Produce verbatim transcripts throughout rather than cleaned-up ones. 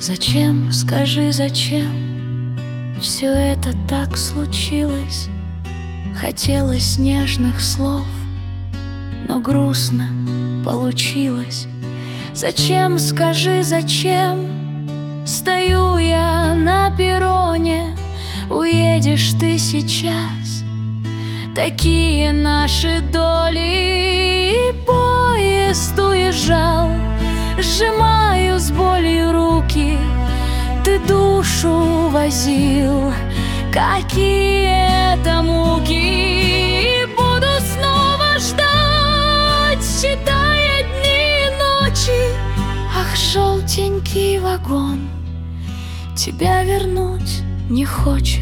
Зачем, скажи, зачем все это так случилось? Хотелось нежных слов, но грустно получилось. Зачем, скажи, зачем стою я на перроне? Уедешь ты сейчас, такие наши доли. И поезд уезжал, сжимаю с болью руки. Ты душу возил, какие это муки. И буду снова ждать, считая дни и ночи. Ах, желтенький вагон тебя вернуть не хочет.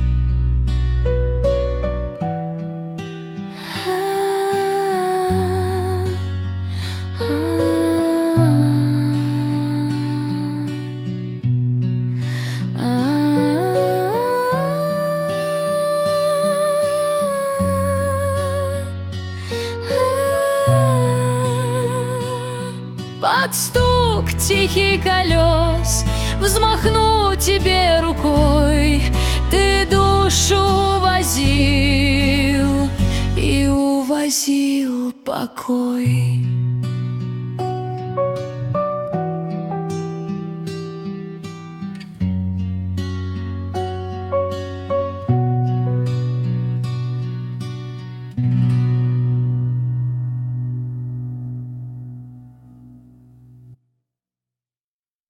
Под стук тихий колес взмахну тебе рукой. Ты душу возил и увозил покой.